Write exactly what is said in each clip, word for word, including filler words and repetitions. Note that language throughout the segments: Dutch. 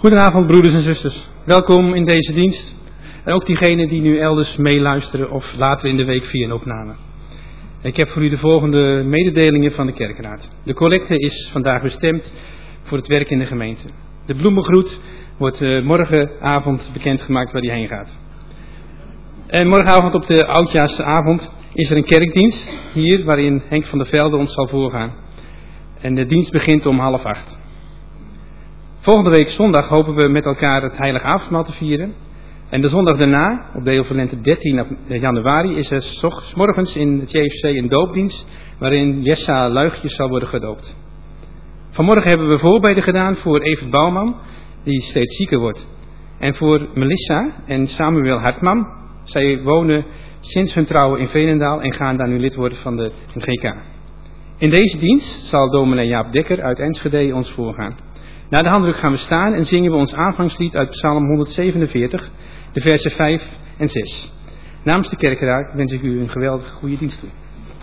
Goedenavond broeders en zusters, welkom in deze dienst en ook diegenen die nu elders meeluisteren of later in de week via een opname. Ik heb voor u de volgende mededelingen van de kerkraad. De collecte is vandaag bestemd voor het werk in de gemeente. De bloemengroet wordt uh, morgenavond bekendgemaakt waar die heen gaat. En morgenavond op de oudjaarsavond is er een kerkdienst hier waarin Henk van der Velde ons zal voorgaan. En de dienst begint om half acht. Volgende week zondag hopen we met elkaar het heilige avondmaal te vieren. En de zondag daarna, op de Heel van Lente dertien januari, is er 's morgens in het J F C een doopdienst waarin Jessa Luigjes zal worden gedoopt. Vanmorgen hebben we voorbeden gedaan voor Evert Bouwman, die steeds zieker wordt. En voor Melissa en Samuel Hartman. Zij wonen sinds hun trouwen in Veenendaal en gaan daar nu lid worden van de G K. In deze dienst zal dominee Jaap Dekker uit Enschede ons voorgaan. Na de handdruk gaan we staan en zingen we ons aanvangslied uit Psalm honderdzevenenveertig, de versen vijf en zes. Namens de kerkraad wens ik u een geweldige goede dienst toe.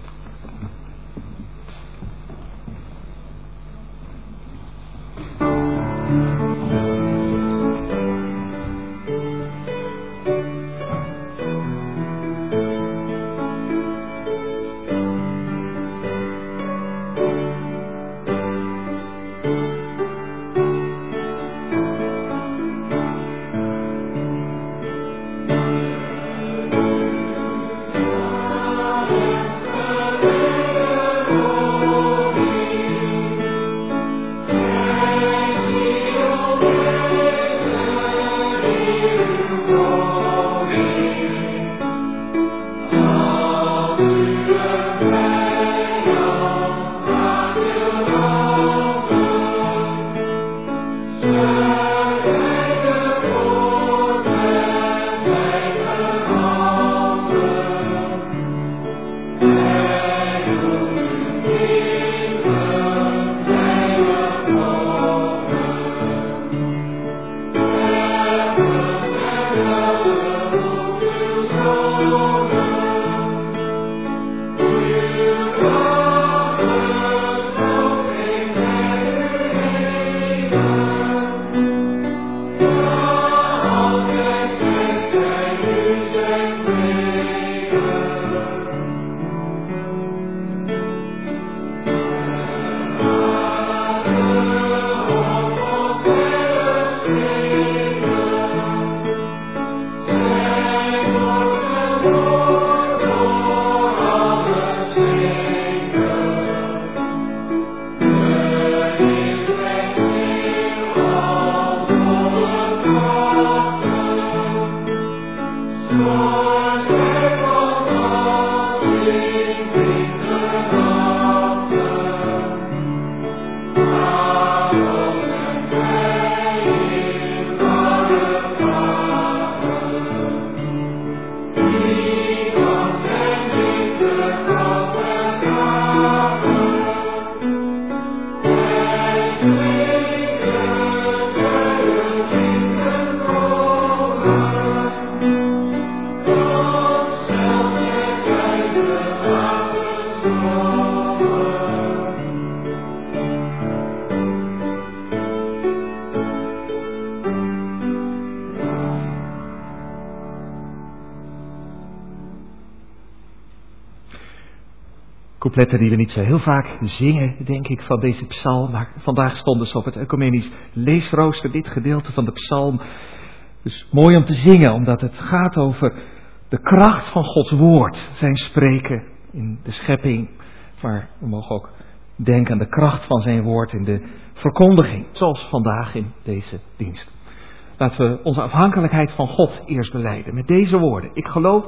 Coupletten die we niet zo heel vaak zingen, denk ik, van deze psalm. Maar vandaag stonden ze op het ecumenisch leesrooster, dit gedeelte van de psalm. Dus mooi om te zingen, omdat het gaat over de kracht van Gods woord. Zijn spreken in de schepping. Maar we mogen ook denken aan de kracht van zijn woord in de verkondiging. Zoals vandaag in deze dienst. Laten we onze afhankelijkheid van God eerst belijden. Met deze woorden. Ik geloof...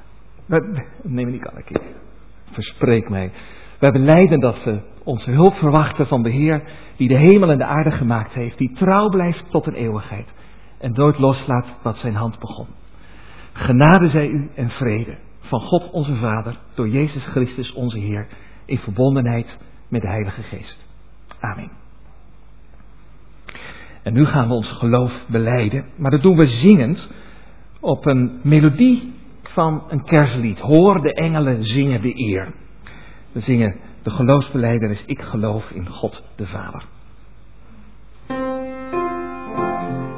Neem me niet aan, ik verspreek mij. Wij belijden dat we onze hulp verwachten van de Heer, die de hemel en de aarde gemaakt heeft, die trouw blijft tot een eeuwigheid en nooit loslaat wat zijn hand begon. Genade zij u en vrede van God onze Vader, door Jezus Christus onze Heer, in verbondenheid met de Heilige Geest. Amen. En nu gaan we ons geloof belijden, maar dat doen we zingend op een melodie van een kerstlied. Hoor de engelen zingen de eer. We zingen de geloofsbelijdenis, ik geloof in God de Vader.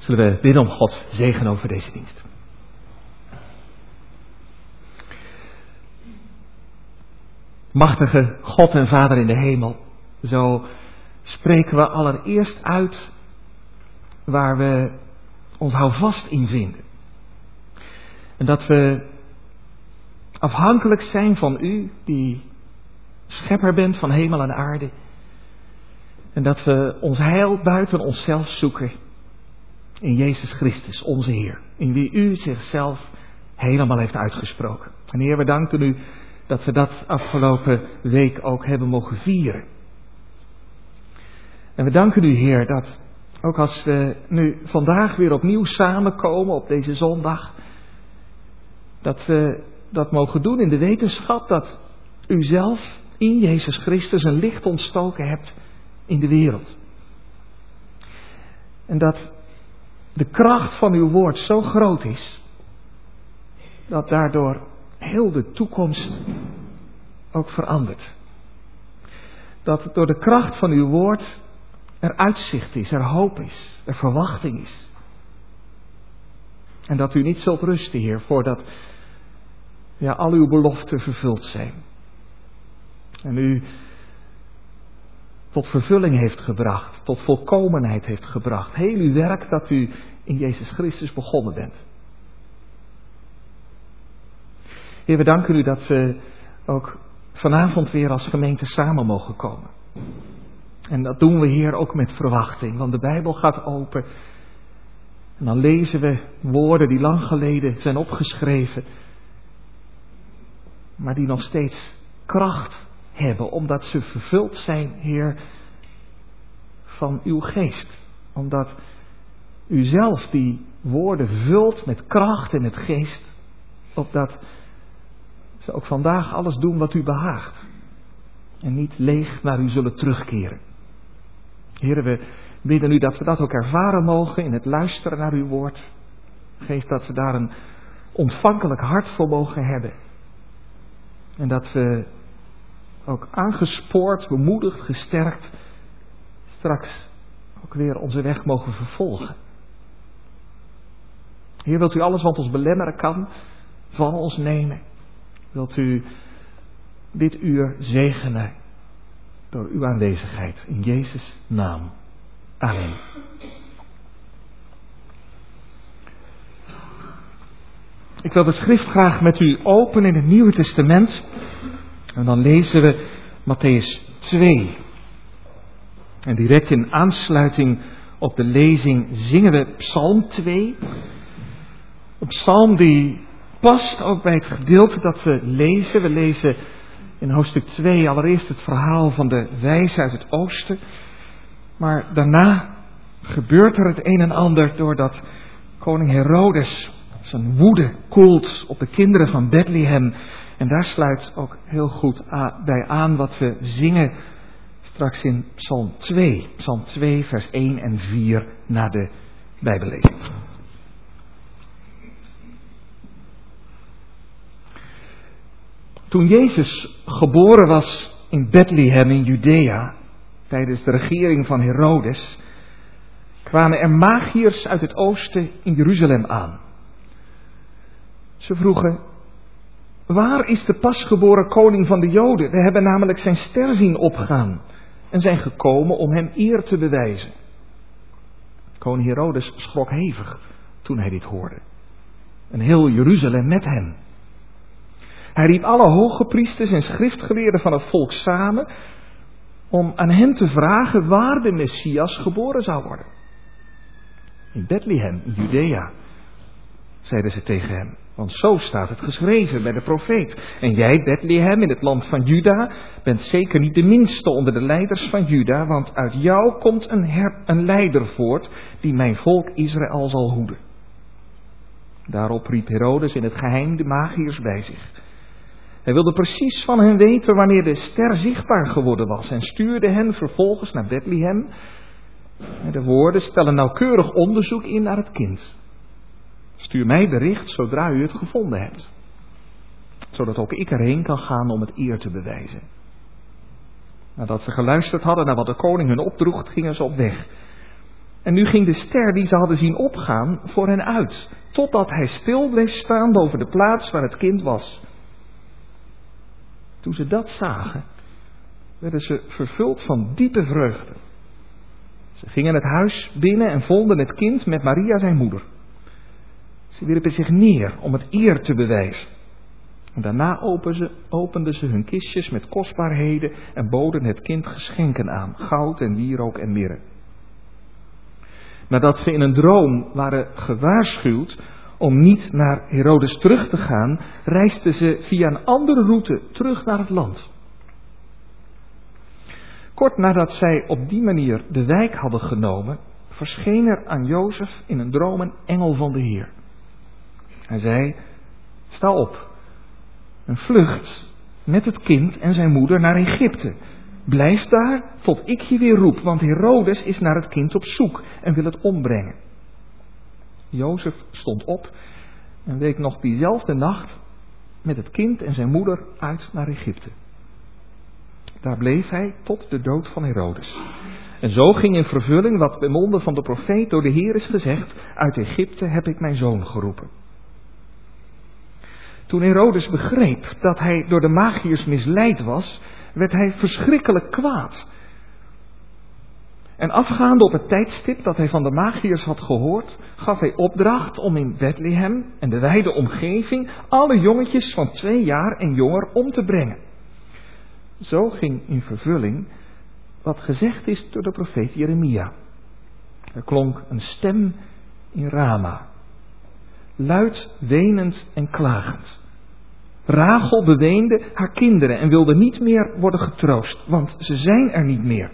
Zullen we bidden om Gods zegen over deze dienst. Machtige God en Vader in de hemel, zo spreken we allereerst uit waar we ons houvast in vinden. En dat we afhankelijk zijn van U, die schepper bent van hemel en aarde. En dat we ons heil buiten onszelf zoeken in Jezus Christus, onze Heer. In wie U zichzelf helemaal heeft uitgesproken. En Heer, we danken U dat we dat afgelopen week ook hebben mogen vieren. En we danken U, Heer, dat ook als we nu vandaag weer opnieuw samenkomen op deze zondag, dat we dat mogen doen in de wetenschap dat U zelf in Jezus Christus een licht ontstoken hebt in de wereld. En dat de kracht van Uw woord zo groot is, dat daardoor heel de toekomst ook verandert. Dat door de kracht van Uw woord er uitzicht is, er hoop is, er verwachting is. En dat U niet zult rusten, Heer, voordat ja, al Uw beloften vervuld zijn. En U tot vervulling heeft gebracht, tot volkomenheid heeft gebracht. Heel uw werk dat U in Jezus Christus begonnen bent. Heer, we danken U dat we ook vanavond weer als gemeente samen mogen komen. En dat doen we, Heer, ook met verwachting, want de Bijbel gaat open. En dan lezen we woorden die lang geleden zijn opgeschreven, maar die nog steeds kracht hebben, omdat ze vervuld zijn, Heer, van Uw geest. Omdat U zelf die woorden vult met kracht en met geest, opdat ze ook vandaag alles doen wat U behaagt. En niet leeg naar U zullen terugkeren. Heer, we bidden U dat we dat ook ervaren mogen in het luisteren naar Uw woord. Geef dat we daar een ontvankelijk hart voor mogen hebben. En dat we ook aangespoord, bemoedigd, gesterkt straks ook weer onze weg mogen vervolgen. Heer, wilt U alles wat ons belemmeren kan van ons nemen? Wilt U dit uur zegenen door Uw aanwezigheid in Jezus' naam. Amen. Ik wil de schrift graag met u openen in het Nieuwe Testament. En dan lezen we Mattheüs twee. En direct in aansluiting op de lezing zingen we Psalm twee. Een psalm die past ook bij het gedeelte dat we lezen. We lezen in hoofdstuk twee allereerst het verhaal van de wijze uit het oosten. Maar daarna gebeurt er het een en ander doordat koning Herodes zijn woede koelt op de kinderen van Bethlehem. En daar sluit ook heel goed bij aan wat we zingen straks in Psalm twee. Psalm twee vers één en vier na de Bijbellezing. Toen Jezus geboren was in Bethlehem in Judea, tijdens de regering van Herodes, kwamen er magiërs uit het oosten in Jeruzalem aan. Ze vroegen: waar is de pasgeboren koning van de Joden? We hebben namelijk zijn ster zien opgaan en zijn gekomen om hem eer te bewijzen. Koning Herodes schrok hevig toen hij dit hoorde. En heel Jeruzalem met hem. Hij riep alle hoge priesters en schriftgeleerden van het volk samen om aan hem te vragen waar de Messias geboren zou worden. In Bethlehem, in Judea, zeiden ze tegen hem. Want zo staat het geschreven bij de profeet. En jij, Bethlehem, in het land van Juda, bent zeker niet de minste onder de leiders van Juda, want uit jou komt een, her- een leider voort die mijn volk Israël zal hoeden. Daarop riep Herodes in het geheim de magiërs bij zich. Hij wilde precies van hen weten wanneer de ster zichtbaar geworden was en stuurde hen vervolgens naar Bethlehem. En de woorden stellen nauwkeurig onderzoek in naar het kind. Stuur mij bericht zodra u het gevonden hebt, zodat ook ik erheen kan gaan om het eer te bewijzen. Nadat ze geluisterd hadden naar wat de koning hun opdroeg, gingen ze op weg. En nu ging de ster die ze hadden zien opgaan voor hen uit, totdat hij stil bleef staan boven de plaats waar het kind was. Toen ze dat zagen, werden ze vervuld van diepe vreugde. Ze gingen het huis binnen en vonden het kind met Maria zijn moeder. Ze wierpen zich neer om het eer te bewijzen. En daarna openden ze hun kistjes met kostbaarheden en boden het kind geschenken aan, goud en wierook en mirre. Nadat ze in een droom waren gewaarschuwd om niet naar Herodes terug te gaan, reisden ze via een andere route terug naar het land. Kort nadat zij op die manier de wijk hadden genomen, verscheen er aan Jozef in een droom een engel van de Heer. Hij zei: sta op en vlucht met het kind en zijn moeder naar Egypte. Blijf daar tot ik je weer roep, want Herodes is naar het kind op zoek en wil het ombrengen. Jozef stond op en week nog diezelfde nacht met het kind en zijn moeder uit naar Egypte. Daar bleef hij tot de dood van Herodes. En zo ging in vervulling wat bij monden van de profeet door de Heer is gezegd: uit Egypte heb ik mijn zoon geroepen. Toen Herodes begreep dat hij door de magiërs misleid was, werd hij verschrikkelijk kwaad. En afgaande op het tijdstip dat hij van de magiërs had gehoord, gaf hij opdracht om in Bethlehem en de wijde omgeving alle jongetjes van twee jaar en jonger om te brengen. Zo ging in vervulling wat gezegd is door de profeet Jeremia. Er klonk een stem in Rama, luid wenend en klagend. Rachel beweende haar kinderen en wilde niet meer worden getroost, want ze zijn er niet meer.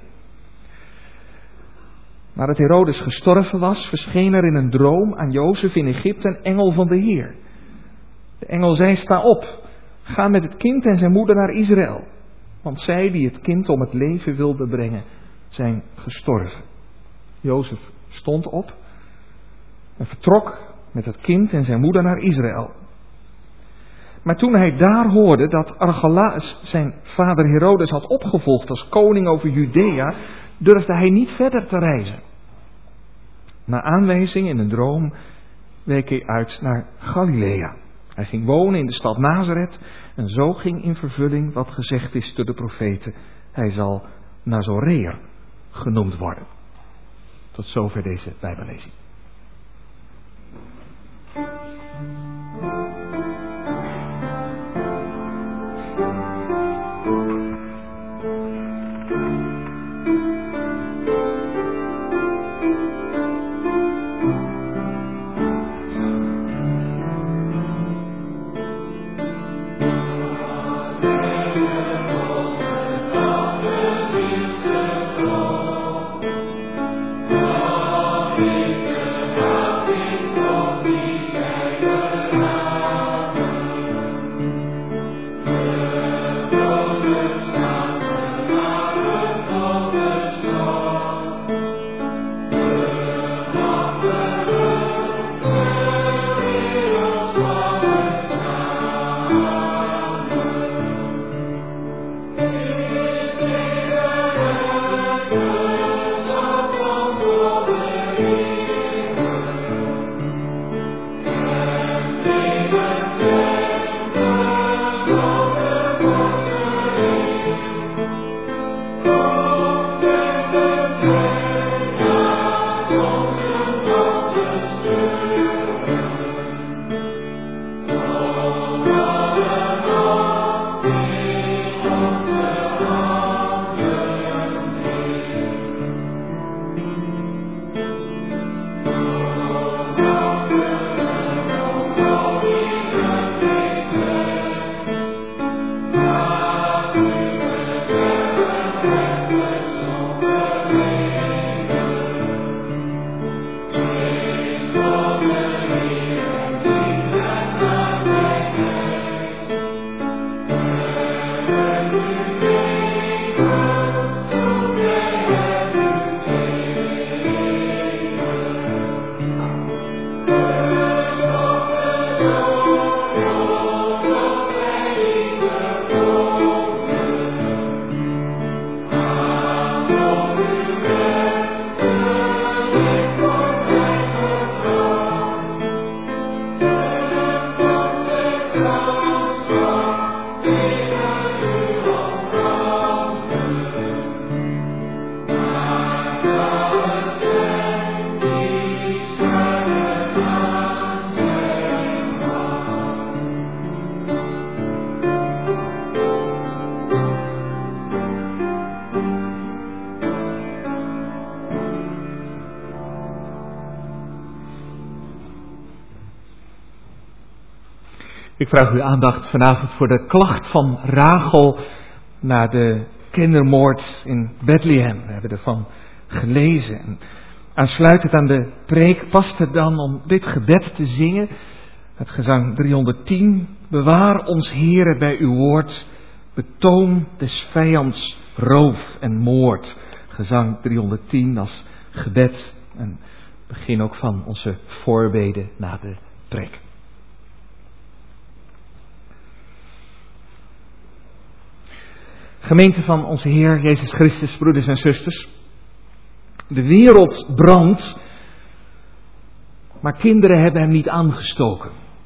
Nadat Herodes gestorven was, verscheen er in een droom aan Jozef in Egypte een engel van de Heer. De engel zei: sta op, ga met het kind en zijn moeder naar Israël, want zij die het kind om het leven wilden brengen, zijn gestorven. Jozef stond op en vertrok met het kind en zijn moeder naar Israël. Maar toen hij daar hoorde dat Archelaus zijn vader Herodes had opgevolgd als koning over Judea, durfde hij niet verder te reizen. Na aanwijzing in een droom week hij uit naar Galilea. Hij ging wonen in de stad Nazareth en zo ging in vervulling wat gezegd is door de profeten: hij zal Nazoreër genoemd worden. Tot zover deze Bijbellezing. Ik vraag uw aandacht vanavond voor de klacht van Rachel na de kindermoord in Bethlehem. We hebben ervan gelezen. En aansluitend aan de preek past het dan om dit gebed te zingen. Het gezang driehonderdtien. Bewaar ons, Heere, bij uw woord. Betoon des vijands roof en moord. Gezang driehonderdtien als gebed. En begin ook van onze voorbeden na de preek. Gemeente van onze Heer Jezus Christus, broeders en zusters. De wereld brandt, maar kinderen hebben hem niet aangestoken.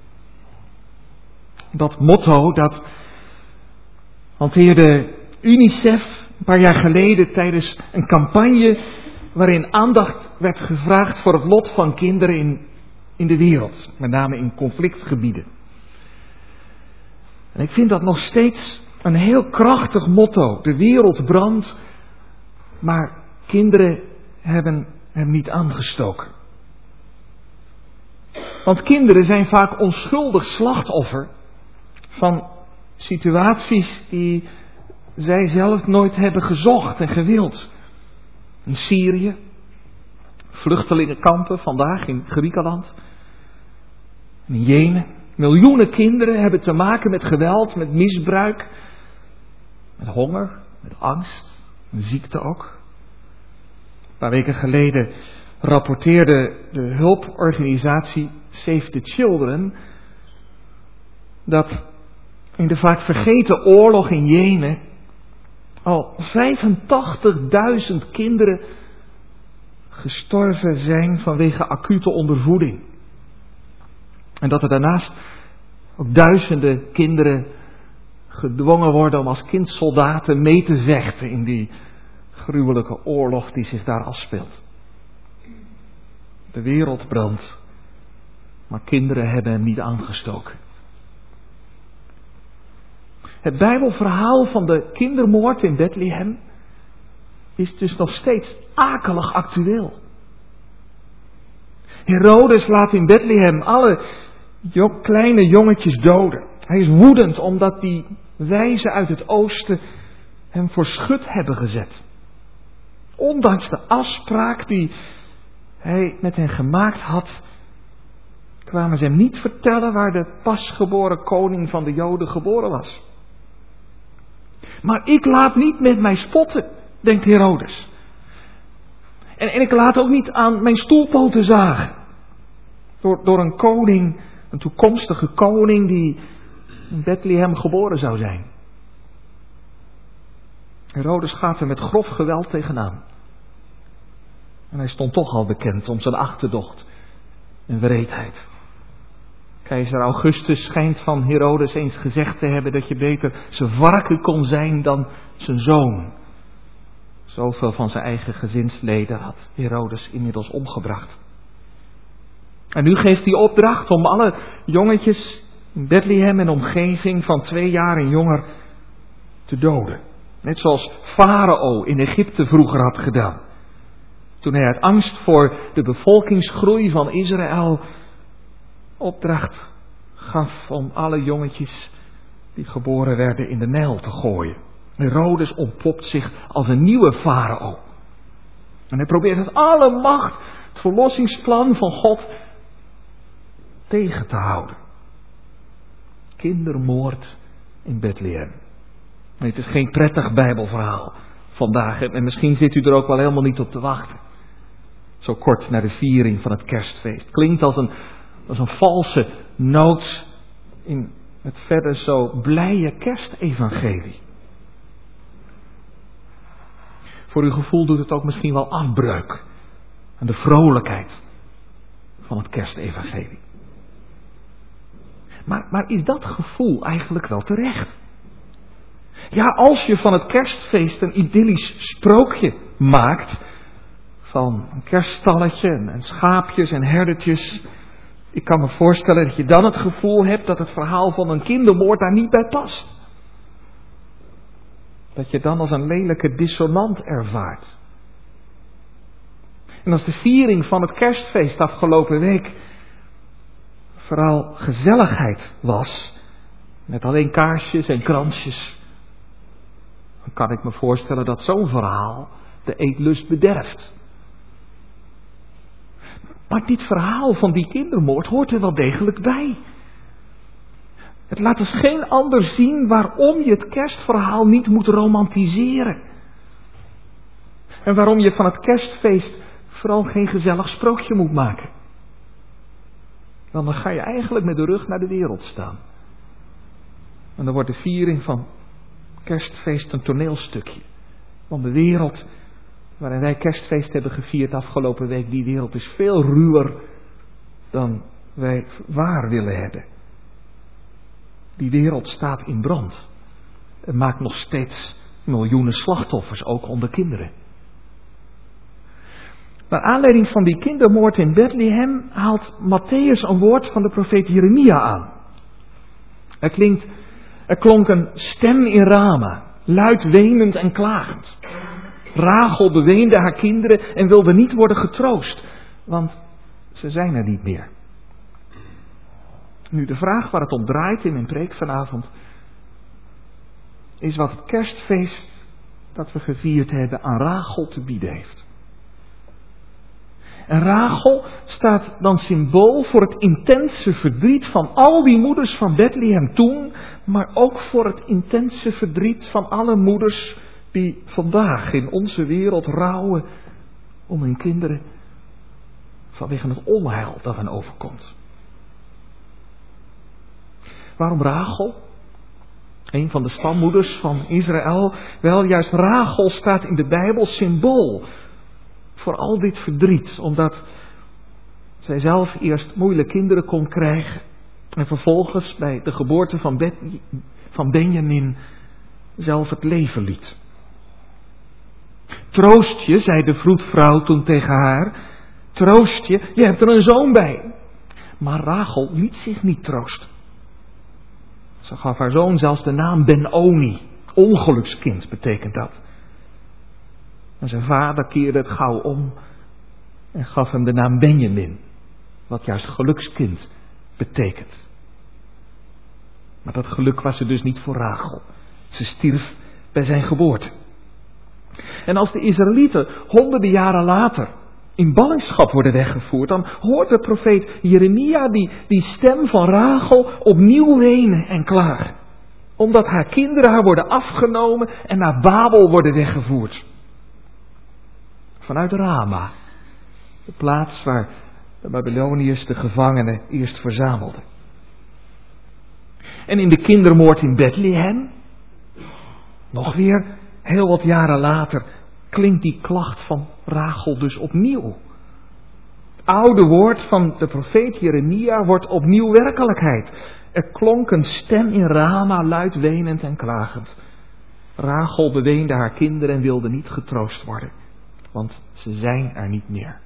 Dat motto, dat hanteerde UNICEF een paar jaar geleden tijdens een campagne waarin aandacht werd gevraagd voor het lot van kinderen in, in de wereld, met name in conflictgebieden. En ik vind dat nog steeds een heel krachtig motto. De wereld brandt, maar kinderen hebben hem niet aangestoken. Want kinderen zijn vaak onschuldig slachtoffer van situaties die zij zelf nooit hebben gezocht en gewild. In Syrië, vluchtelingenkampen vandaag in Griekenland, in Jemen. Miljoenen kinderen hebben te maken met geweld, met misbruik, met honger, met angst, met ziekte ook. Een paar weken geleden rapporteerde de hulporganisatie Save the Children dat in de vaak vergeten oorlog in Jemen al vijfentachtigduizend kinderen gestorven zijn vanwege acute ondervoeding. En dat er daarnaast ook duizenden kinderen gedwongen worden om als kindsoldaten mee te vechten in die gruwelijke oorlog die zich daar afspeelt. De wereld brandt, maar kinderen hebben hem niet aangestoken. Het Bijbelverhaal van de kindermoord in Bethlehem is dus nog steeds akelig actueel. Herodes laat in Bethlehem alle jo- kleine jongetjes doden. Hij is woedend omdat die wijzen uit het oosten hem voor schut hebben gezet. Ondanks de afspraak die hij met hen gemaakt had, kwamen ze hem niet vertellen waar de pasgeboren koning van de Joden geboren was. Maar ik laat niet met mij spotten, denkt Herodes. En, en ik laat ook niet aan mijn stoelpoten zagen. Door, door een koning, een toekomstige koning die in Bethlehem geboren zou zijn. Herodes gaat er met grof geweld tegenaan. En hij stond toch al bekend om zijn achterdocht en wreedheid. Keizer Augustus schijnt van Herodes eens gezegd te hebben dat je beter zijn varken kon zijn dan zijn zoon. Zoveel van zijn eigen gezinsleden had Herodes inmiddels omgebracht. En nu geeft hij opdracht om alle jongetjes in Bethlehem en omgeving van twee jaar en jonger te doden. Net zoals Farao in Egypte vroeger had gedaan. Toen hij uit angst voor de bevolkingsgroei van Israël opdracht gaf om alle jongetjes die geboren werden in de Nijl te gooien. Herodes ontpopt zich als een nieuwe farao. En hij probeert met alle macht het verlossingsplan van God tegen te houden. Kindermoord in Bethlehem. Nee, het is geen prettig Bijbelverhaal vandaag. En misschien zit u er ook wel helemaal niet op te wachten. Zo kort na de viering van het kerstfeest. Klinkt als een, als een valse noot in het verder zo blije kerstevangelie. Voor uw gevoel doet het ook misschien wel afbreuk aan de vrolijkheid van het kerstevangelie. Maar, maar is dat gevoel eigenlijk wel terecht? Ja, als je van het kerstfeest een idyllisch sprookje maakt, van een kerststalletje en schaapjes en herdertjes, ik kan me voorstellen dat je dan het gevoel hebt dat het verhaal van een kindermoord daar niet bij past. Dat je dan als een lelijke dissonant ervaart. En als de viering van het kerstfeest afgelopen week vooral gezelligheid was, met alleen kaarsjes en kransjes, dan kan ik me voorstellen dat zo'n verhaal de eetlust bederft. Maar dit verhaal van die kindermoord hoort er wel degelijk bij. Het laat dus geen ander zien waarom je het kerstverhaal niet moet romantiseren. En waarom je van het kerstfeest vooral geen gezellig sprookje moet maken. Want dan ga je eigenlijk met de rug naar de wereld staan. En dan wordt de viering van kerstfeest een toneelstukje. Want de wereld waarin wij kerstfeest hebben gevierd afgelopen week, die wereld is veel ruwer dan wij waar willen hebben. Die wereld staat in brand. En maakt nog steeds miljoenen slachtoffers, ook onder kinderen. Naar aanleiding van die kindermoord in Bethlehem haalt Matthäus een woord van de profeet Jeremia aan. Er, klinkt, er klonk een stem in Rama, luid wenend en klagend. Rachel beweende haar kinderen en wilde niet worden getroost, want ze zijn er niet meer. Nu, de vraag waar het om draait in mijn preek vanavond is wat het kerstfeest dat we gevierd hebben aan Rachel te bieden heeft. En Rachel staat dan symbool voor het intense verdriet van al die moeders van Bethlehem toen, maar ook voor het intense verdriet van alle moeders die vandaag in onze wereld rouwen om hun kinderen vanwege het onheil dat hen overkomt. Waarom Rachel? Een van de stammoeders van Israël. Wel, juist Rachel staat in de Bijbel symbool voor al dit verdriet, omdat zij zelf eerst moeilijke kinderen kon krijgen en vervolgens bij de geboorte van, Bet, van Benjamin zelf het leven liet. Troost je, zei de vroedvrouw toen tegen haar, troost je, je hebt er een zoon bij. Maar Rachel liet zich niet troosten. Ze gaf haar zoon zelfs de naam Ben-Oni, ongelukskind betekent dat. En zijn vader keerde het gauw om en gaf hem de naam Benjamin, wat juist gelukskind betekent. Maar dat geluk was er dus niet voor Rachel. Ze stierf bij zijn geboorte. En als de Israëlieten honderden jaren later in ballingschap worden weggevoerd, dan hoort de profeet Jeremia die, die stem van Rachel opnieuw wenen en klagen. Omdat haar kinderen haar worden afgenomen en naar Babel worden weggevoerd. Vanuit Rama, de plaats waar de Babyloniërs de gevangenen eerst verzamelden. En in de kindermoord in Bethlehem, nog weer heel wat jaren later, klinkt die klacht van Rachel dus opnieuw. Het oude woord van de profeet Jeremia wordt opnieuw werkelijkheid. Er klonk een stem in Rama, luid wenend en klagend. Rachel beweende haar kinderen en wilde niet getroost worden, want ze zijn er niet meer.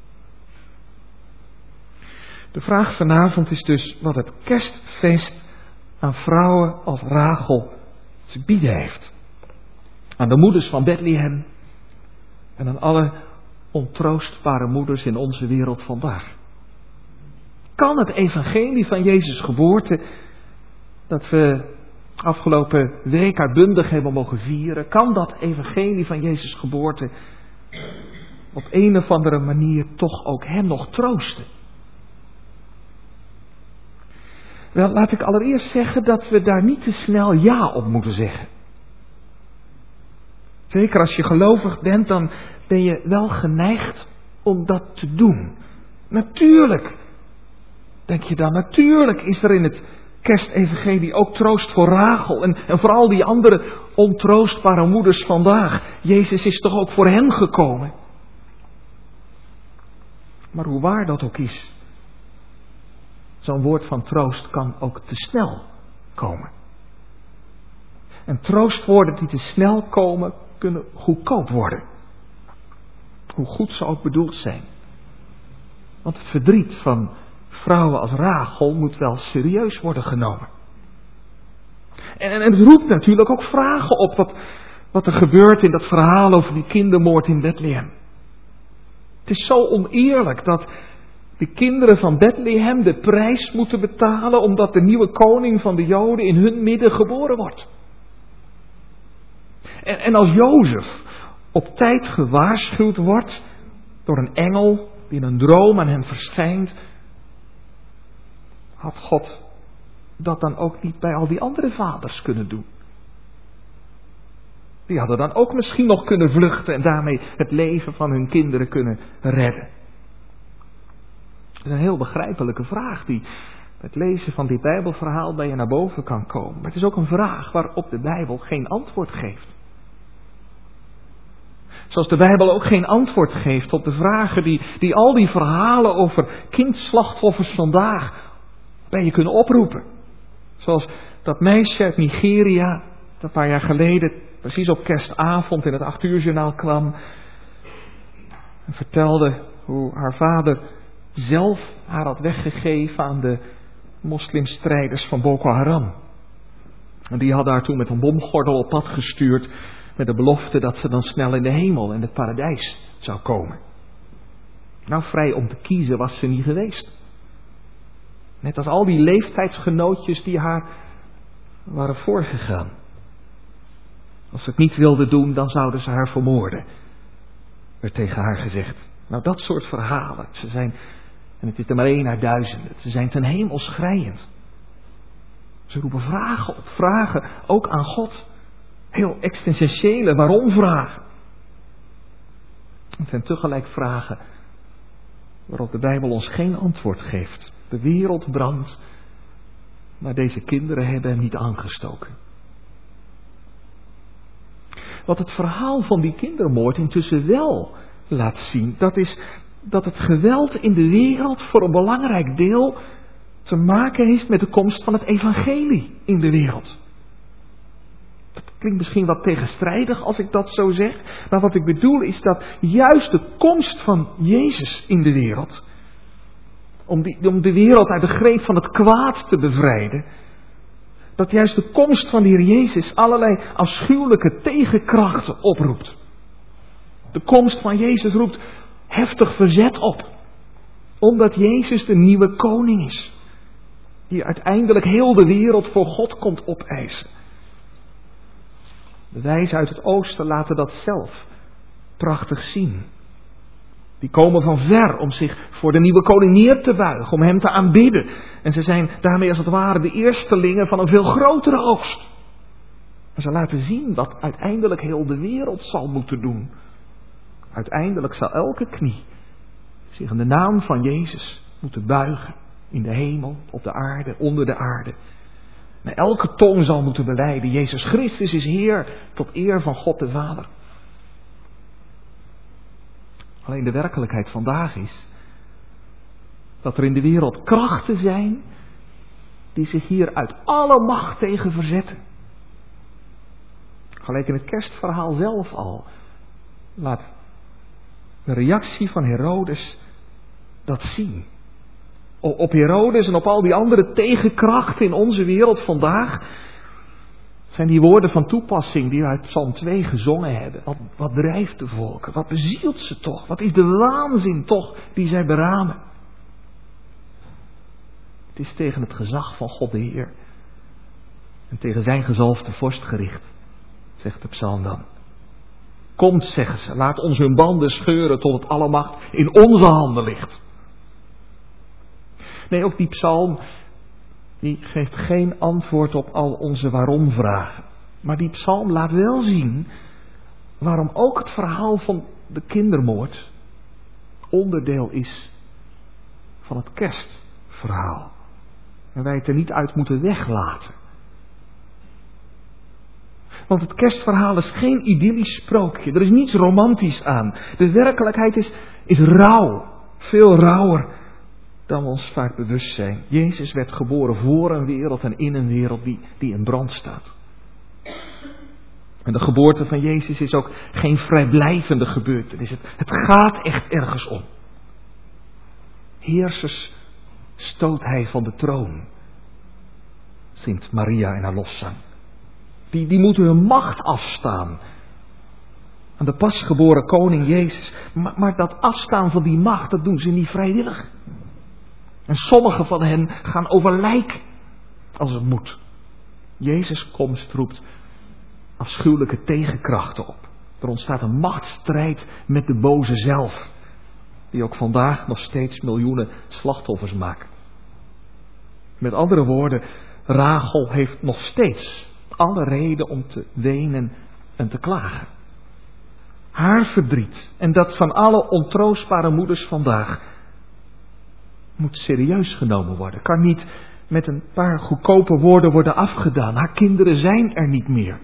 De vraag vanavond is dus wat het kerstfeest aan vrouwen als Rachel te bieden heeft. Aan de moeders van Bethlehem en aan alle ontroostbare moeders in onze wereld vandaag. Kan het evangelie van Jezus' geboorte, dat we afgelopen week uitbundig hebben mogen vieren, kan dat evangelie van Jezus' geboorte op een of andere manier toch ook hen nog troosten? Wel, laat ik allereerst zeggen dat we daar niet te snel ja op moeten zeggen. Zeker als je gelovig bent, dan ben je wel geneigd om dat te doen. Natuurlijk, denk je dan, natuurlijk is er in het kerstevangelie ook troost voor Rachel en, en voor al die andere ontroostbare moeders vandaag. Jezus is toch ook voor hen gekomen. Maar hoe waar dat ook is, zo'n woord van troost kan ook te snel komen. En troostwoorden die te snel komen, kunnen goedkoop worden. Hoe goed ze ook bedoeld zijn. Want het verdriet van vrouwen als Rachel moet wel serieus worden genomen. En, en het roept natuurlijk ook vragen op wat, wat er gebeurt in dat verhaal over die kindermoord in Bethlehem. Het is zo oneerlijk dat de kinderen van Bethlehem de prijs moeten betalen omdat de nieuwe koning van de Joden in hun midden geboren wordt. En, en als Jozef op tijd gewaarschuwd wordt door een engel die in een droom aan hem verschijnt, had God dat dan ook niet bij al die andere vaders kunnen doen. Die hadden dan ook misschien nog kunnen vluchten en daarmee het leven van hun kinderen kunnen redden. Dat is een heel begrijpelijke vraag die bij het lezen van dit Bijbelverhaal bij je naar boven kan komen. Maar het is ook een vraag waarop de Bijbel geen antwoord geeft. Zoals de Bijbel ook geen antwoord geeft op de vragen die, die al die verhalen over kindslachtoffers vandaag bij je kunnen oproepen. Zoals dat meisje uit Nigeria, dat een paar jaar geleden precies op kerstavond in het acht uur journaal kwam en vertelde hoe haar vader zelf haar had weggegeven aan de moslimstrijders van Boko Haram. En die hadden haar toen met een bomgordel op pad gestuurd met de belofte dat ze dan snel in de hemel en het paradijs zou komen. Nou, vrij om te kiezen was ze niet geweest. Net als al die leeftijdsgenootjes die haar waren voorgegaan. Als ze het niet wilden doen, dan zouden ze haar vermoorden, werd tegen haar gezegd. Nou, dat soort verhalen, ze zijn, en het is er maar één uit duizenden, ze zijn ten hemel schreiend. Ze roepen vragen op vragen, ook aan God. Heel existentiële waarom vragen. Het zijn tegelijk vragen waarop de Bijbel ons geen antwoord geeft. De wereld brandt, maar deze kinderen hebben hem niet aangestoken. Wat het verhaal van die kindermoord intussen wel laat zien, dat is dat het geweld in de wereld voor een belangrijk deel te maken heeft met de komst van het evangelie in de wereld. Dat klinkt misschien wat tegenstrijdig als ik dat zo zeg, maar wat ik bedoel is dat juist de komst van Jezus in de wereld, om, die, om de wereld uit de greep van het kwaad te bevrijden, dat juist de komst van de Heer Jezus allerlei afschuwelijke tegenkrachten oproept. De komst van Jezus roept heftig verzet op, omdat Jezus de nieuwe koning is, die uiteindelijk heel de wereld voor God komt opeisen. De wijzen uit het oosten laten dat zelf prachtig zien. Die komen van ver om zich voor de nieuwe koning neer te buigen, om hem te aanbidden. En ze zijn daarmee als het ware de eerstelingen van een veel grotere oogst. En ze laten zien wat uiteindelijk heel de wereld zal moeten doen. Uiteindelijk zal elke knie zich in de naam van Jezus moeten buigen. In de hemel, op de aarde, onder de aarde. En elke tong zal moeten belijden: Jezus Christus is Heer, tot eer van God de Vader. Alleen de werkelijkheid vandaag is dat er in de wereld krachten zijn die zich hier uit alle macht tegen verzetten. Gelijk in het kerstverhaal zelf al laat de reactie van Herodes dat zien. Op Herodes en op al die andere tegenkrachten in onze wereld vandaag zijn die woorden van toepassing die we uit Psalm twee gezongen hebben. Wat, wat drijft de volken? Wat bezielt ze toch? Wat is de waanzin toch die zij beramen? Het is tegen het gezag van God de Heer en tegen zijn gezalfde vorst gericht, zegt de psalm dan. Komt, zeggen ze, laat ons hun banden scheuren tot het alle macht in onze handen ligt. Nee, ook die psalm, die geeft geen antwoord op al onze waarom-vragen. Maar die psalm laat wel zien waarom ook het verhaal van de kindermoord onderdeel is van het kerstverhaal. En wij het er niet uit moeten weglaten. Want het kerstverhaal is geen idyllisch sprookje. Er is niets romantisch aan. De werkelijkheid is, is rauw. Veel rauwer dan we ons vaak bewust zijn. Jezus werd geboren voor een wereld en in een wereld die, die in brand staat. En de geboorte van Jezus is ook geen vrijblijvende gebeurtenis. Het, het gaat echt ergens om. Heersers stoot hij van de troon, zingt Maria in haar loszang. Die, die moeten hun macht afstaan aan de pasgeboren koning Jezus. Maar, maar dat afstaan van die macht, dat doen ze niet vrijwillig. En sommige van hen gaan over lijk als het moet. Jezus' komst roept afschuwelijke tegenkrachten op. Er ontstaat een machtsstrijd met de boze zelf, die ook vandaag nog steeds miljoenen slachtoffers maakt. Met andere woorden, Rachel heeft nog steeds alle reden om te wenen en te klagen. Haar verdriet en dat van alle ontroostbare moeders vandaag moet serieus genomen worden. Kan niet met een paar goedkope woorden worden afgedaan. Haar kinderen zijn er niet meer.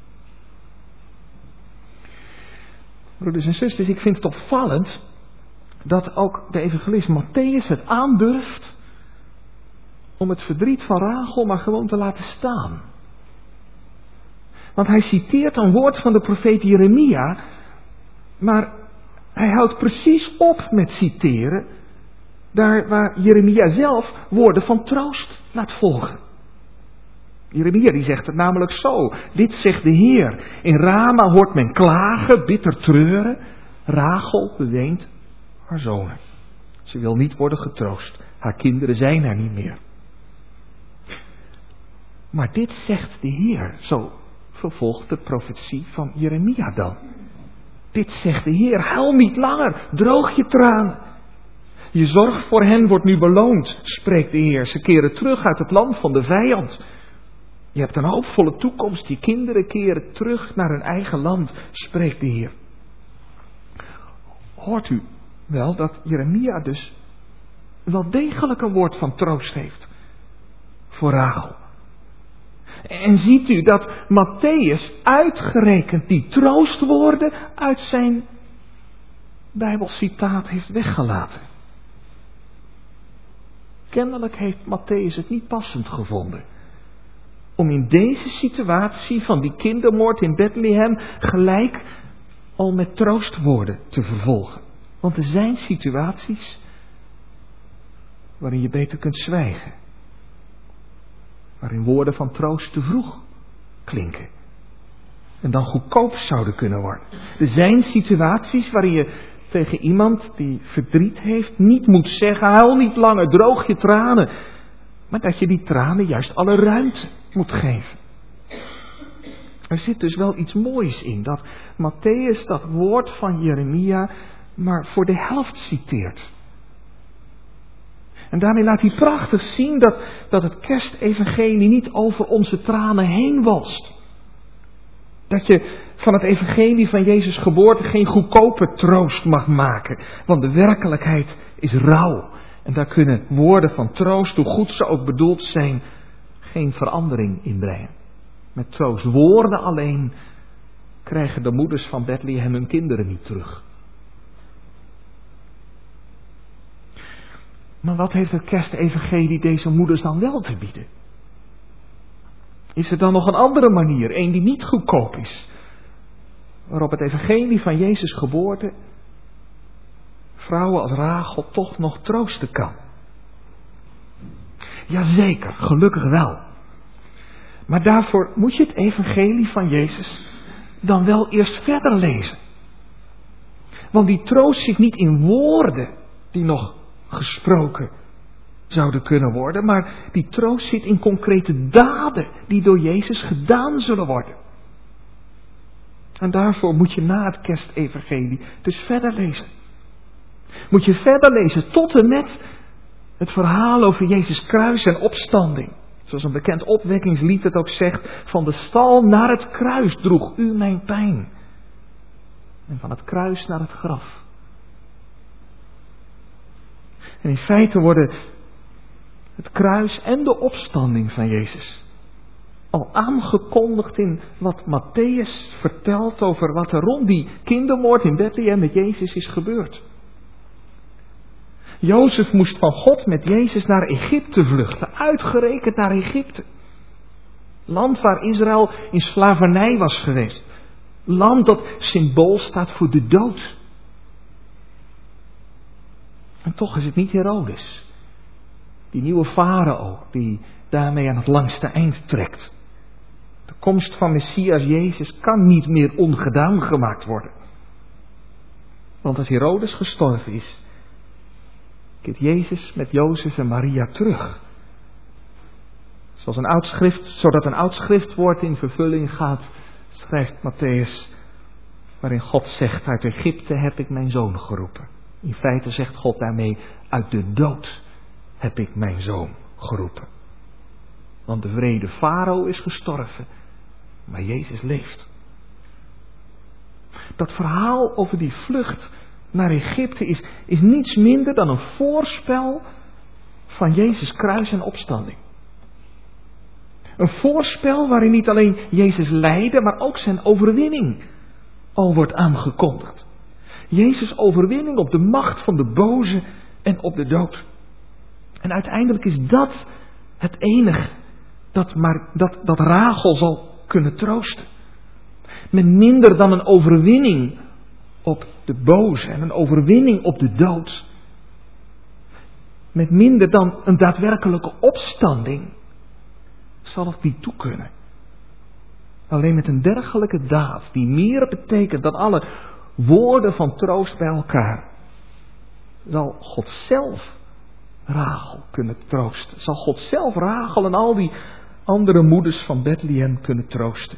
Broeders en zusters, ik vind het opvallend dat ook de evangelist Mattheüs het aandurft om het verdriet van Rachel maar gewoon te laten staan. Want hij citeert een woord van de profeet Jeremia, maar hij houdt precies op met citeren daar waar Jeremia zelf woorden van troost laat volgen. Jeremia die zegt het namelijk zo: dit zegt de Heer, in Rama hoort men klagen, bitter treuren, Rachel beweent haar zonen. Ze wil niet worden getroost, haar kinderen zijn er niet meer. Maar dit zegt de Heer, zo vervolgt de profetie van Jeremia dan. Dit zegt de Heer, huil niet langer, droog je tranen. Je zorg voor hen wordt nu beloond, spreekt de Heer. Ze keren terug uit het land van de vijand. Je hebt een hoopvolle toekomst, je kinderen keren terug naar hun eigen land, spreekt de Heer. Hoort u wel dat Jeremia dus wel degelijk een woord van troost heeft voor Rachel. En ziet u dat Mattheüs uitgerekend die troostwoorden uit zijn Bijbelcitaat heeft weggelaten. Kennelijk heeft Mattheüs het niet passend gevonden om in deze situatie van die kindermoord in Bethlehem gelijk al met troostwoorden te vervolgen. Want er zijn situaties waarin je beter kunt zwijgen. Waarin woorden van troost te vroeg klinken. En dan goedkoop zouden kunnen worden. Er zijn situaties waarin je tegen iemand die verdriet heeft niet moet zeggen: huil niet langer, droog je tranen. Maar dat je die tranen juist alle ruimte moet geven. Er zit dus wel iets moois in dat Mattheüs dat woord van Jeremia maar voor de helft citeert. En daarmee laat hij prachtig zien dat, dat het kerstevangelie niet over onze tranen heen walst. Dat je van het evangelie van Jezus' geboorte geen goedkope troost mag maken. Want de werkelijkheid is rauw. En daar kunnen woorden van troost, hoe goed ze ook bedoeld zijn, geen verandering in brengen. Met troostwoorden alleen krijgen de moeders van Bethlehem hun kinderen niet terug. Maar wat heeft het kerstevangelie deze moeders dan wel te bieden? Is er dan nog een andere manier, een die niet goedkoop is, waarop het evangelie van Jezus' geboorte vrouwen als Rachel toch nog troosten kan? Jazeker, gelukkig wel. Maar daarvoor moet je het evangelie van Jezus dan wel eerst verder lezen. Want die troost zit niet in woorden die nog gesproken zouden kunnen worden, maar die troost zit in concrete daden die door Jezus gedaan zullen worden. En daarvoor moet je na het kerstevangelie dus verder lezen. Moet je verder lezen tot en met het verhaal over Jezus' kruis en opstanding. Zoals een bekend opwekkingslied het ook zegt: van de stal naar het kruis droeg u mijn pijn. En van het kruis naar het graf. En in feite worden het kruis en de opstanding van Jezus al aangekondigd in wat Mattheüs vertelt over wat er rond die kindermoord in Bethlehem met Jezus is gebeurd. Jozef moest van God met Jezus naar Egypte vluchten, uitgerekend naar Egypte. Land waar Israël in slavernij was geweest. Land dat symbool staat voor de dood. En toch is het niet Herodes, die nieuwe farao, die daarmee aan het langste eind trekt. De komst van Messias Jezus kan niet meer ongedaan gemaakt worden. Want als Herodes gestorven is, keert Jezus met Jozef en Maria terug. Zoals een oud schrift, zodat een oud schriftwoord in vervulling gaat, schrijft Matthäus, waarin God zegt, uit Egypte heb ik mijn zoon geroepen. In feite zegt God daarmee, uit de dood heb ik mijn zoon geroepen. Want de wrede farao is gestorven, maar Jezus leeft. Dat verhaal over die vlucht naar Egypte is, is niets minder dan een voorspel van Jezus' kruis en opstanding. Een voorspel waarin niet alleen Jezus lijden, maar ook zijn overwinning al wordt aangekondigd. Jezus' overwinning op de macht van de boze en op de dood. En uiteindelijk is dat het enige dat, maar, dat, dat Rachel zal kunnen troosten. Met minder dan een overwinning op de boze en een overwinning op de dood. Met minder dan een daadwerkelijke opstanding zal het niet toe kunnen. Alleen met een dergelijke daad, die meer betekent dan alle woorden van troost bij elkaar, zal God zelf Rachel kunnen troosten. Zal God zelf Rachel en al die andere moeders van Bethlehem kunnen troosten.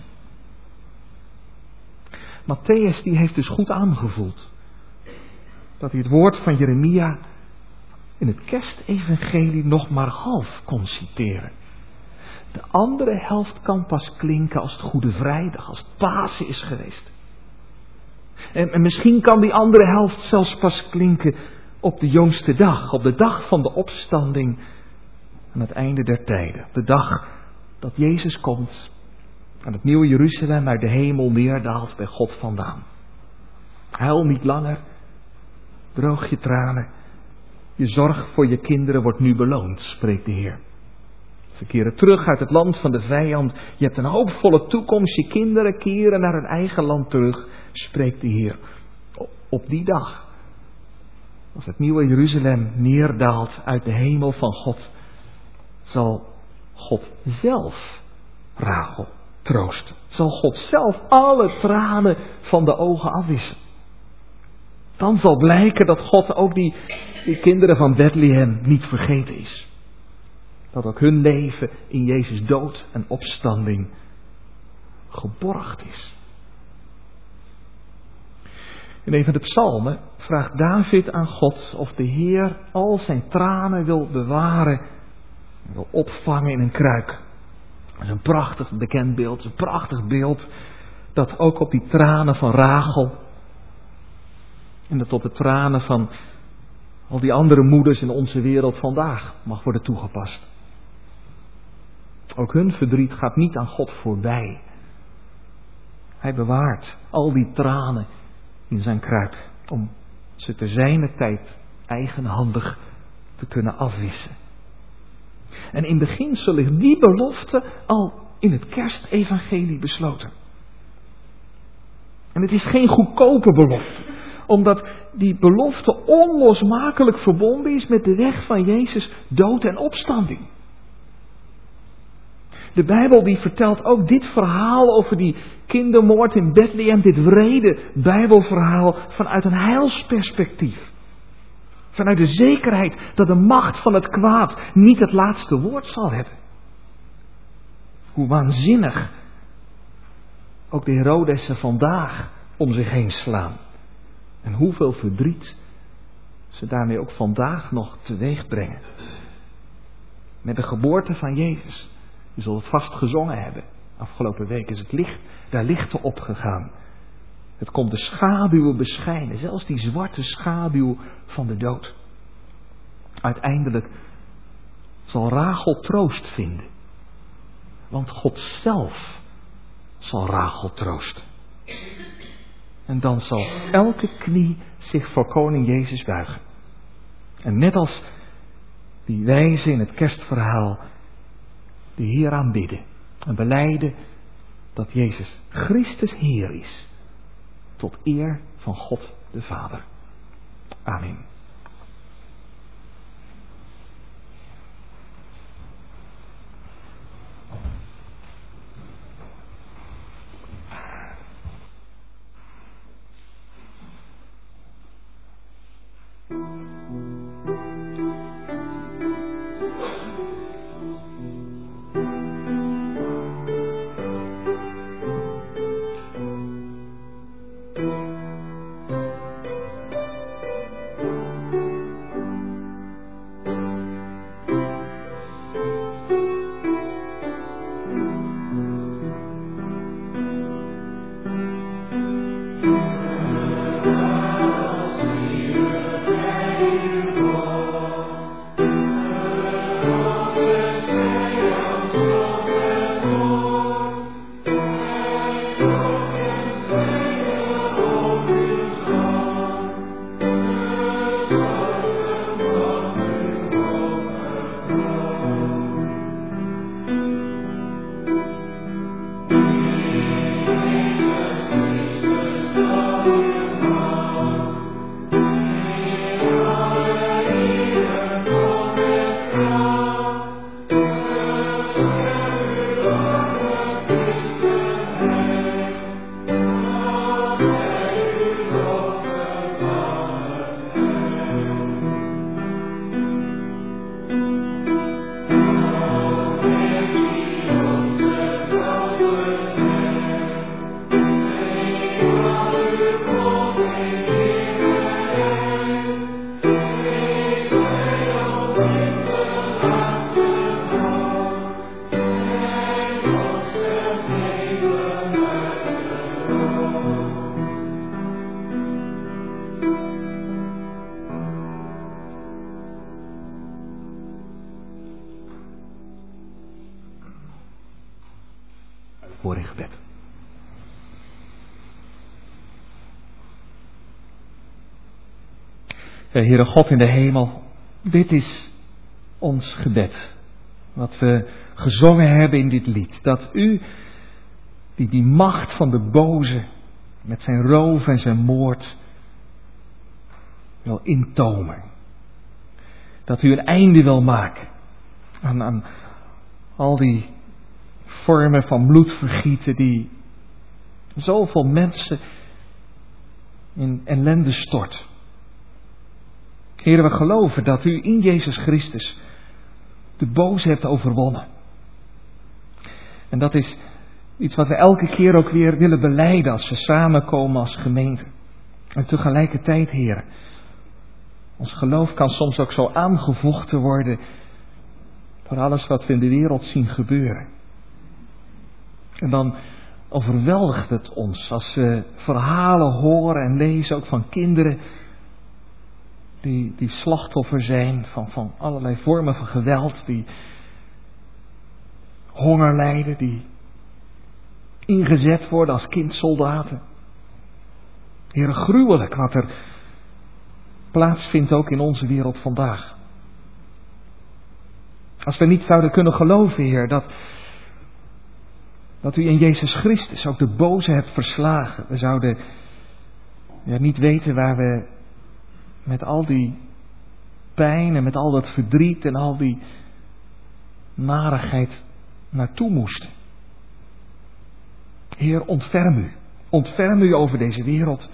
Matthäus die heeft dus goed aangevoeld dat hij het woord van Jeremia in het kerstevangelie nog maar half kon citeren. De andere helft kan pas klinken als het Goede Vrijdag, als het Pasen is geweest. En, en misschien kan die andere helft zelfs pas klinken op de jongste dag, op de dag van de opstanding aan het einde der tijden. De dag dat Jezus komt en het nieuwe Jeruzalem uit de hemel neerdaalt bij God vandaan. Huil niet langer, droog je tranen. Je zorg voor je kinderen wordt nu beloond, spreekt de Heer. Ze keren terug uit het land van de vijand. Je hebt een hoopvolle toekomst. Je kinderen keren naar hun eigen land terug, spreekt de Heer. Op die dag, als het nieuwe Jeruzalem neerdaalt uit de hemel van God, zal God zelf Rachel troosten. Zal God zelf alle tranen van de ogen afwissen. Dan zal blijken dat God ook die, die kinderen van Bethlehem niet vergeten is. Dat ook hun leven in Jezus' dood en opstanding geborgd is. In een van de psalmen vraagt David aan God of de Heer al zijn tranen wil bewaren, wil opvangen in een kruik. Dat is een prachtig bekend beeld, een prachtig beeld dat ook op die tranen van Rachel en dat op de tranen van al die andere moeders in onze wereld vandaag mag worden toegepast. Ook hun verdriet gaat niet aan God voorbij. Hij bewaart al die tranen in zijn kruik om ze te zijner tijd eigenhandig te kunnen afwissen. En in beginsel ligt die belofte al in het kerstevangelie besloten. En het is geen goedkope belofte, omdat die belofte onlosmakelijk verbonden is met de weg van Jezus' dood en opstanding. De Bijbel die vertelt ook dit verhaal over die kindermoord in Bethlehem, dit wrede Bijbelverhaal vanuit een heilsperspectief. Vanuit de zekerheid dat de macht van het kwaad niet het laatste woord zal hebben. Hoe waanzinnig ook de Herodessen vandaag om zich heen slaan. En hoeveel verdriet ze daarmee ook vandaag nog teweeg brengen. Met de geboorte van Jezus. Je zult het vast gezongen hebben. Afgelopen week is het licht, daar lichten opgegaan. Het komt de schaduwen beschijnen. Zelfs die zwarte schaduw van de dood. Uiteindelijk zal Rachel troost vinden. Want God zelf zal Rachel troosten. En dan zal elke knie zich voor koning Jezus buigen. En net als die wijzen in het kerstverhaal de Heer aanbidden. En belijden dat Jezus Christus Heer is. Tot eer van God de Vader. Amen. Hoor in gebed. Heere God in de hemel, dit is ons gebed. Wat we gezongen hebben in dit lied. Dat u, die die macht van de boze, met zijn roof en zijn moord, wil intomen. Dat u een einde wil maken aan, aan al die vormen van bloedvergieten die zoveel mensen in ellende stort. Heere, we geloven dat u in Jezus Christus de boze hebt overwonnen. En dat is iets wat we elke keer ook weer willen belijden als we samenkomen als gemeente. En tegelijkertijd, Heere, ons geloof kan soms ook zo aangevochten worden door alles wat we in de wereld zien gebeuren. En dan overweldigt het ons als we verhalen horen en lezen, ook van kinderen die, die slachtoffer zijn van, van allerlei vormen van geweld, die honger lijden, die ingezet worden als kindsoldaten. Heere, gruwelijk wat er plaatsvindt ook in onze wereld vandaag. Als we niet zouden kunnen geloven, Heer, dat, dat u in Jezus Christus ook de boze hebt verslagen. We zouden ja, niet weten waar we met al die pijn en met al dat verdriet en al die narigheid naartoe moesten. Heer, ontferm u. Ontferm u over deze wereld.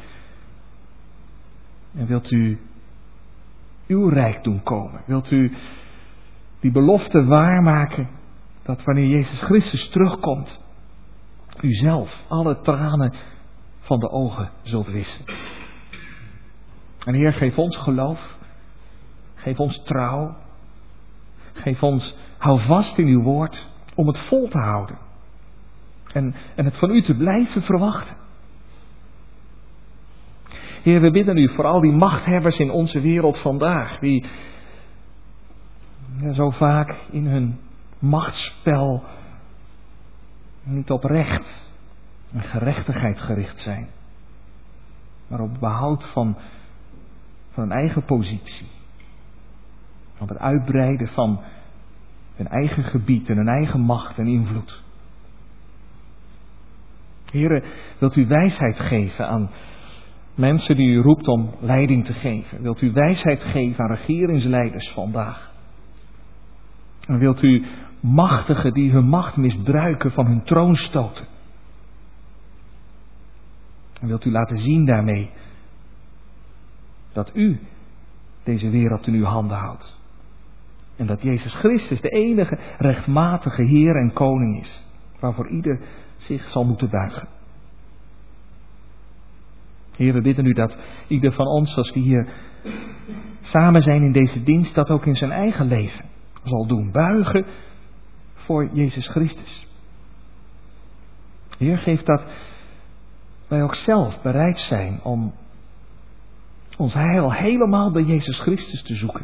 En wilt u uw rijk doen komen? Wilt u die belofte waarmaken dat wanneer Jezus Christus terugkomt, u zelf alle tranen van de ogen zult wissen? En Heer, geef ons geloof. Geef ons trouw. Geef ons, hou vast in uw woord om het vol te houden. En, en het van u te blijven verwachten. Heer, we bidden u voor al die machthebbers in onze wereld vandaag, die ja, zo vaak in hun machtsspel niet op recht en gerechtigheid gericht zijn, maar op behoud van, van hun eigen positie, op het uitbreiden van hun eigen gebied en hun eigen macht en invloed. Heere, wilt u wijsheid geven aan mensen die u roept om leiding te geven? Wilt u wijsheid geven aan regeringsleiders vandaag? En wilt u machtigen die hun macht misbruiken van hun troon stoten? En wilt u laten zien daarmee dat u deze wereld in uw handen houdt? En dat Jezus Christus de enige rechtmatige Heer en Koning is, waarvoor ieder zich zal moeten buigen. Heer, we bidden u dat ieder van ons, als we hier samen zijn in deze dienst, dat ook in zijn eigen leven zal doen. Buigen voor Jezus Christus. Heer, geef dat wij ook zelf bereid zijn om ons heil helemaal bij Jezus Christus te zoeken.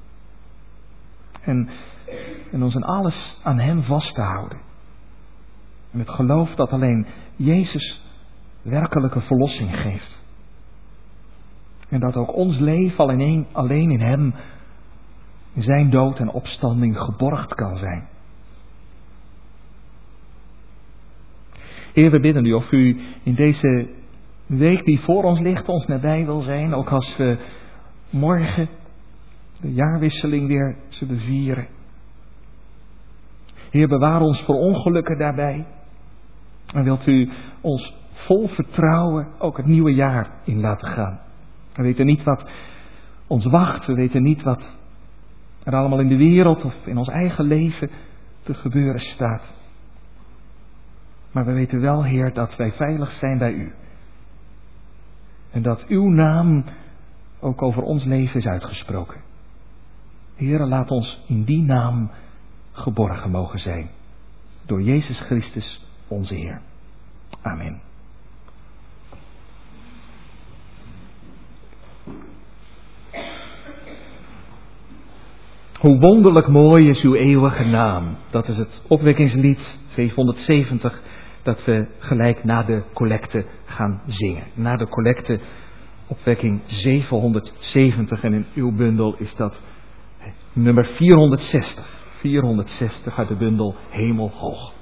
En, en ons in alles aan hem vast te houden. En het geloof dat alleen Jezus werkelijke verlossing geeft. En dat ook ons leven alleen, alleen in hem, in zijn dood en opstanding geborgd kan zijn. Heer, we bidden u of u in deze week die voor ons ligt ons nabij wil zijn. Ook als we morgen de jaarwisseling weer zullen vieren. Heer, bewaar ons voor ongelukken daarbij. En wilt u ons vol vertrouwen ook het nieuwe jaar in laten gaan. We weten niet wat ons wacht. We weten niet wat er allemaal in de wereld of in ons eigen leven te gebeuren staat. Maar we weten wel, Heer, dat wij veilig zijn bij u. En dat uw naam ook over ons leven is uitgesproken. Heer, laat ons in die naam geborgen mogen zijn. Door Jezus Christus, onze Heer. Amen. Hoe wonderlijk mooi is uw eeuwige naam. Dat is het opwekkingslied zevenhonderdzeventig, dat we gelijk na de collecte gaan zingen. Na de collecte, opwekking zevenhonderdzeventig, en in uw bundel is dat nummer vierhonderdzestig. vierhonderdzestig uit de bundel Hemelhoog.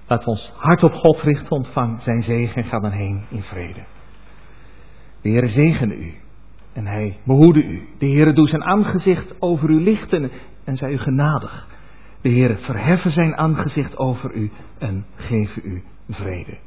Laten we ons hart op God richten, ontvang zijn zegen en ga dan heen in vrede. De Heere zegene u en hij behoede u. De Heere doe zijn aangezicht over u lichten en zij u genadig. De Heere verheffen zijn aangezicht over u en geven u vrede.